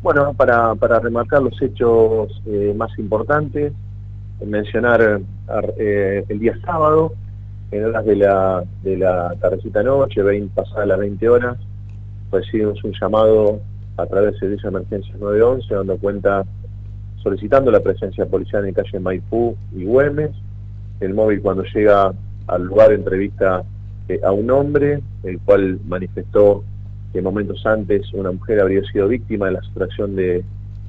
Bueno, para remarcar los hechos más importantes, mencionar el día sábado, en horas de la tardecita noche, pasadas las 20 horas, recibimos un llamado a través del Servicio de Emergencias 911, donde cuenta solicitando la presencia policial en calle Maipú y Güemes. El móvil, cuando llega al lugar, entrevista a un hombre, el cual manifestó que momentos antes una mujer habría sido víctima de la sustracción de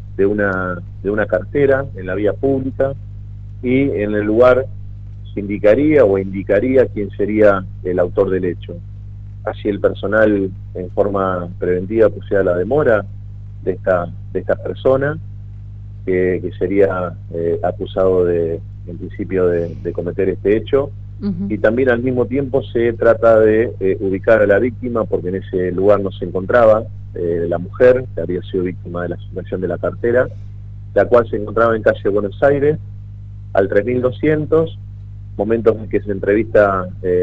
una cartera en la vía pública, y en el lugar se indicaría quién sería el autor del hecho. Así el personal, en forma preventiva, procede a la demora de esta persona, que sería acusado en principio de cometer este hecho. Y también al mismo tiempo se trata de ubicar a la víctima, porque en ese lugar no se encontraba la mujer que había sido víctima de la sustracción de la cartera, la cual se encontraba en calle Buenos Aires, al 3200. Momentos en que se entrevista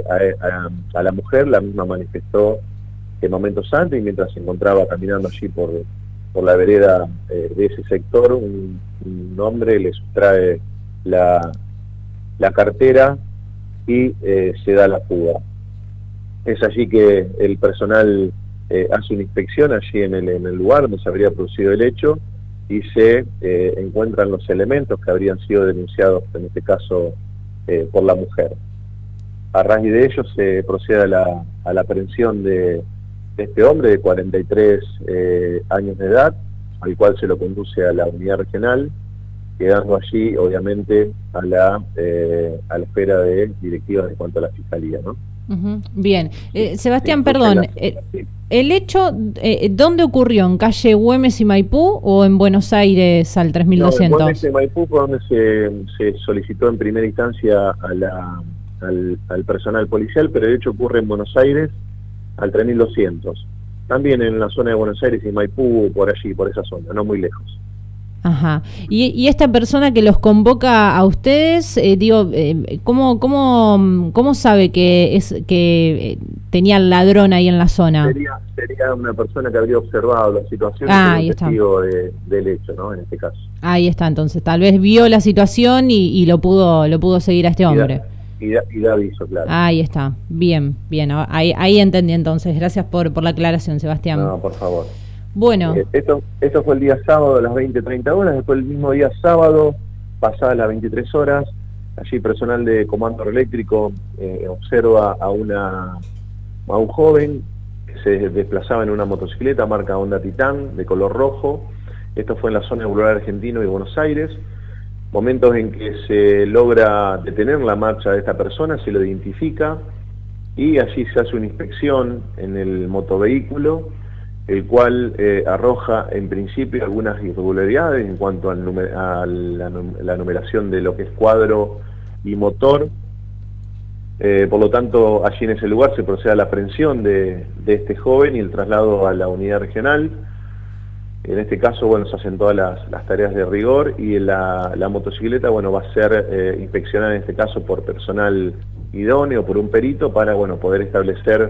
a la mujer, la misma manifestó que momentos antes, y mientras se encontraba caminando allí por la vereda de ese sector, un hombre le sustrae la cartera y se da la fuga. Es allí que el personal hace una inspección allí en el lugar donde se habría producido el hecho, y se encuentran los elementos que habrían sido denunciados, en este caso por la mujer. A raíz de ello se procede a la aprehensión de este hombre de 43 años de edad, al cual se lo conduce a la unidad regional, quedando allí, obviamente, a la espera de directivas en cuanto a la fiscalía, ¿no? Bien. Sebastián, perdón, ¿el hecho dónde ocurrió? ¿En calle Güemes y Maipú o en Buenos Aires al 3200? No, en Güemes y Maipú fue donde se solicitó en primera instancia al personal policial, pero el hecho ocurre en Buenos Aires al 3200. También en la zona de Buenos Aires y Maipú, por allí, por esa zona, no muy lejos. Ajá. Y esta persona que los convoca a ustedes, ¿cómo sabe que tenía el ladrón ahí en la zona? Sería una persona que habría observado la situación y un testigo del hecho, ¿no? En este caso. Ahí está, entonces, tal vez vio la situación y lo pudo seguir a este hombre. Y da aviso, claro. Ahí está, bien, ahí entendí entonces. Gracias por la aclaración, Sebastián. No, por favor. Bueno. Esto fue el día sábado a las 20:30 horas. Después el mismo día sábado, pasadas las 23 horas, allí personal de comando eléctrico observa a un joven que se desplazaba en una motocicleta marca Honda Titán de color rojo. Esto fue en la zona de Boulevard Argentino y Buenos Aires. Momentos en que se logra detener la marcha de esta persona, se lo identifica, y allí se hace una inspección en el motovehículo, el cual arroja en principio algunas irregularidades en cuanto a la numeración de lo que es cuadro y motor. Por lo tanto, allí en ese lugar se procede a la aprehensión de este joven y el traslado a la unidad regional. En este caso, bueno, se hacen todas las tareas de rigor, y la motocicleta, bueno, va a ser inspeccionada en este caso por personal idóneo, por un perito, para, bueno, poder establecer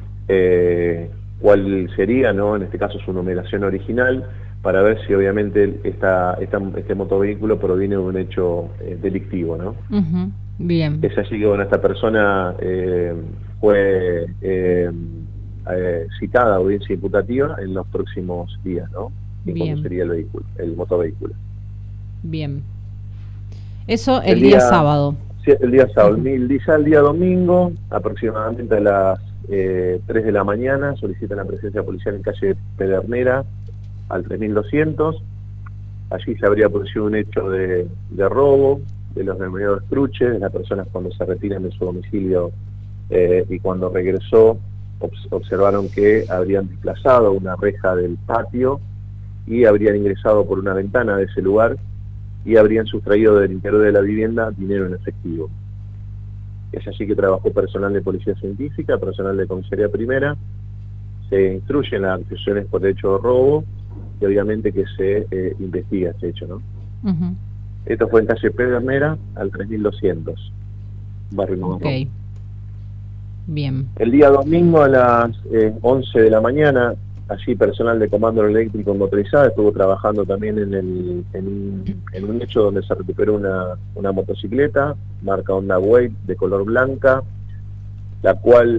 cuál sería, ¿no?, en este caso su numeración original, para ver si obviamente este motovehículo proviene de un hecho delictivo, ¿no? Bien. Es así que, bueno, esta persona fue citada a audiencia imputativa en los próximos días, ¿no? En cómo sería el motovehículo. Bien. Eso el día sábado. Sí, el día sábado. El día domingo, aproximadamente a las 3 de la mañana, solicitan la presencia policial en calle Pedernera, al 3200. Allí se habría producido un hecho de robo de los denominados truches. Las personas, cuando se retiran de su domicilio y cuando regresó, observaron que habrían desplazado una reja del patio y habrían ingresado por una ventana de ese lugar y habrían sustraído del interior de la vivienda dinero en efectivo. Es allí que trabajó personal de policía científica, personal de comisaría primera. Se instruyen las acusaciones por hecho de robo y obviamente que se investiga este hecho, ¿no? Esto fue en calle Pedernera, al 3200, barrio Nuevo. Bien. El día domingo a las 11 de la mañana allí personal de comando eléctrico motorizado estuvo trabajando también en un hecho donde se recuperó una motocicleta, marca Honda Wave de color blanca, la cual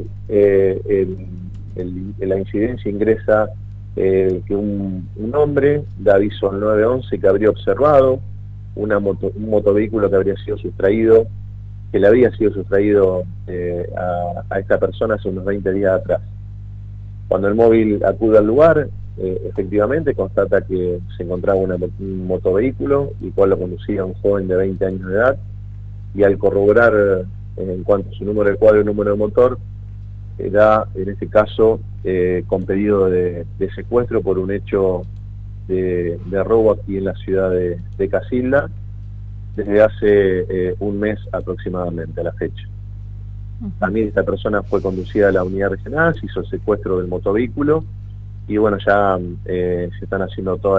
en la incidencia ingresa que un hombre da aviso al 911 que habría observado un motovehículo que habría sido sustraído, que le había sido sustraído a esta persona hace unos 20 días atrás. Cuando el móvil acude al lugar, efectivamente constata que se encontraba un motovehículo, el cual lo conducía un joven de 20 años de edad, y al corroborar en cuanto a su número de cuadro y número de motor, da en este caso con pedido de secuestro por un hecho de robo aquí en la ciudad de Casilda, desde hace un mes aproximadamente a la fecha. También esta persona fue conducida a la unidad regional, se hizo el secuestro del motovehículo y bueno, ya se están haciendo todas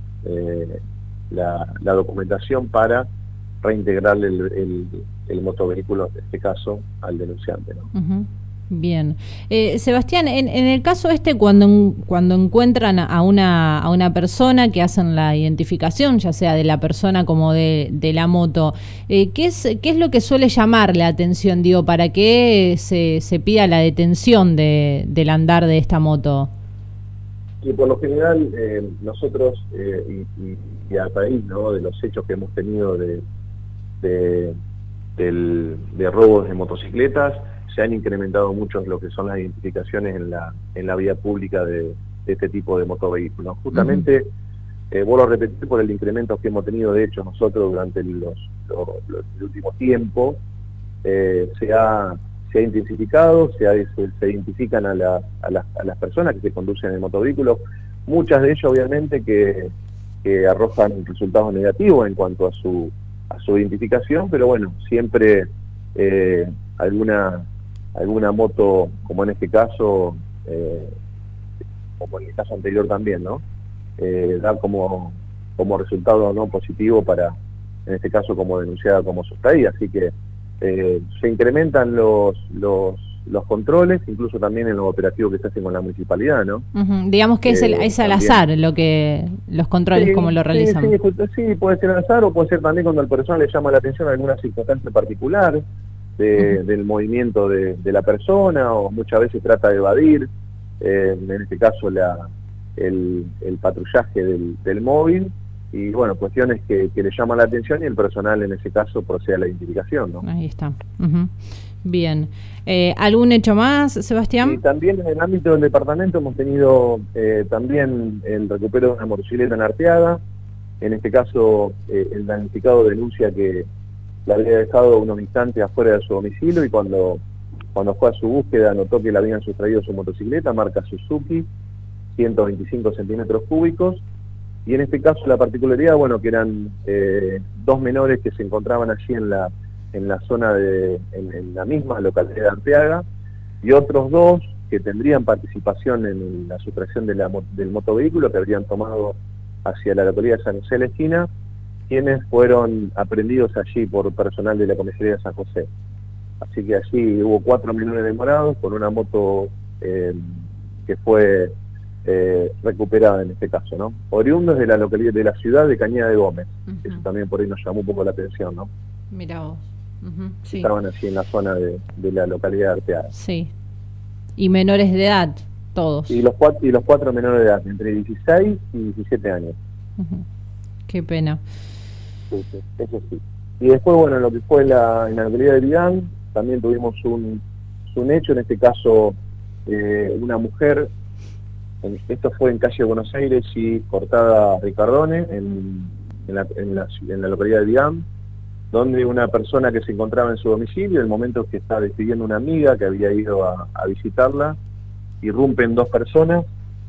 la documentación para reintegrarle el motovehículo, en este caso, al denunciante, ¿no? Bien. Sebastián, en el caso cuando encuentran a una persona, que hacen la identificación, ya sea de la persona como de la moto, ¿qué es lo que suele llamar la atención, digo, para que se pida la detención del andar de esta moto? Y por lo general, nosotros, y a raíz, ¿no?, de los hechos que hemos tenido de robos de motocicletas, se han incrementado mucho lo que son las identificaciones en la vía pública de este tipo de motovehículos. Justamente, vuelvo a repetir, por el incremento que hemos tenido, de hecho, nosotros durante el último tiempo, se ha intensificado, se identifican a las personas que se conducen en motovehículos, muchas de ellas obviamente que arrojan resultados negativos en cuanto a su identificación, pero bueno, siempre alguna moto, como en este caso, como en el caso anterior también, ¿no? Da como resultado no positivo para, en este caso, como denunciada como sustraída. Así que se incrementan los controles, incluso también en los operativos que se hacen con la municipalidad, ¿no? Digamos que es al azar los controles, sí, como lo realizan. Sí, puede ser al azar, o puede ser también cuando al personal le llama la atención alguna circunstancia particular del movimiento de la persona, o muchas veces trata de evadir, en este caso el patrullaje del móvil, y bueno, cuestiones que le llaman la atención y el personal en ese caso procede a la identificación, ¿no? Ahí está. Bien. ¿Algún hecho más, Sebastián? Y también en el ámbito del departamento hemos tenido también el recupero de una motocicleta en Arteaga. En este caso, el damnificado denuncia que la había dejado unos instantes afuera de su domicilio, y cuando fue a su búsqueda notó que le habían sustraído su motocicleta, marca Suzuki, 125 centímetros cúbicos, y en este caso la particularidad, bueno, que eran dos menores que se encontraban allí en la zona en la misma localidad de Arteaga, y otros dos que tendrían participación en la sustracción del motovehículo, que habrían tomado hacia la localidad de San José de la Esquina, quienes fueron aprendidos allí por personal de la comisaría de San José. Así que allí hubo 4 menores demorados con una moto que fue recuperada en este caso, ¿no? Oriundos de la localidad, de la ciudad de Cañada de Gómez. Eso también por ahí nos llamó un poco la atención, ¿no? Mirá vos. Sí. Estaban así en la zona de la localidad de Arteaga. Sí. Y menores de edad, todos. Y los cuatro menores de edad, entre 16 y 17 años. Qué pena. Sí, eso sí. Y después, bueno, en lo que fue en la localidad de Vidán, también tuvimos un hecho, en este caso una mujer, esto fue en calle Buenos Aires y Cortada Ricardone, en la localidad de Vidán, donde una persona que se encontraba en su domicilio, en el momento que estaba despidiendo una amiga que había ido a visitarla, irrumpen dos personas,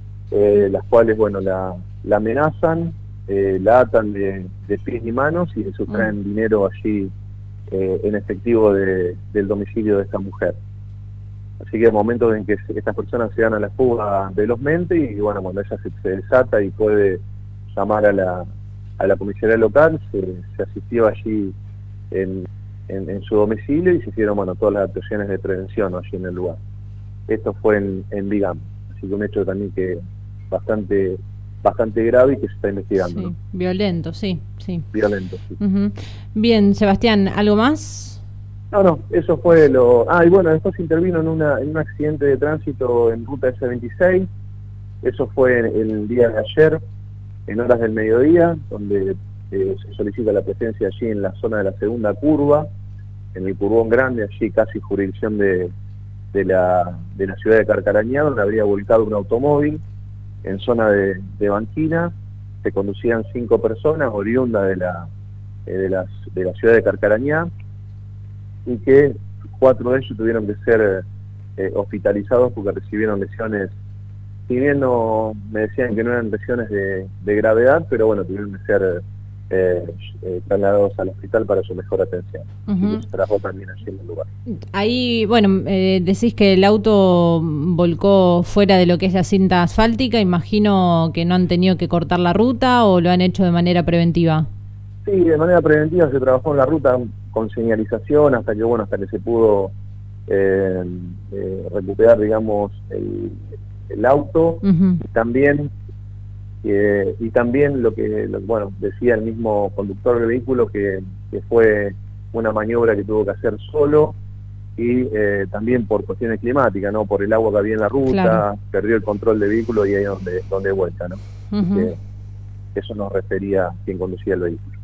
las cuales, bueno, la amenazan, la atan de pies y manos y le sustraen dinero allí en efectivo del domicilio de esta mujer. Así que en momentos en que estas personas se dan a la fuga velozmente, y bueno, cuando ella se desata y puede llamar a la comisaría local, se asistió allí en su domicilio y se hicieron, bueno, todas las actuaciones de prevención allí en el lugar. Esto fue en Vigam, así que un hecho también que bastante grave y que se está investigando. Sí, ¿no? Violento, sí. Violento, sí. Bien, Sebastián, ¿algo más? No, eso fue lo... y bueno, después intervino en un accidente de tránsito en ruta S26, eso fue el día de ayer, en horas del mediodía, donde se solicita la presencia allí en la zona de la segunda curva, en el Curvón Grande, allí casi jurisdicción de la ciudad de Carcarañá, donde habría volcado un automóvil en zona de banquina. Se conducían 5 personas oriundas de la ciudad de Carcarañá, y que 4 de ellos tuvieron que ser hospitalizados porque recibieron lesiones, si bien no me decían que no eran lesiones de gravedad, pero bueno, tuvieron que ser trasladados al hospital para su mejor atención. Y se trabajó también allí en el lugar. Ahí, bueno, decís que el auto volcó fuera de lo que es la cinta asfáltica. Imagino que no han tenido que cortar la ruta, ¿o lo han hecho de manera preventiva? Sí, de manera preventiva se trabajó en la ruta con señalización hasta que se pudo recuperar, digamos, el auto. Y también lo que decía el mismo conductor del vehículo, que fue una maniobra que tuvo que hacer solo, y también por cuestiones climáticas, ¿no? Por el agua que había en la ruta, claro. Perdió el control del vehículo y ahí donde vuelta, ¿no? Eso nos refería a quien conducía el vehículo.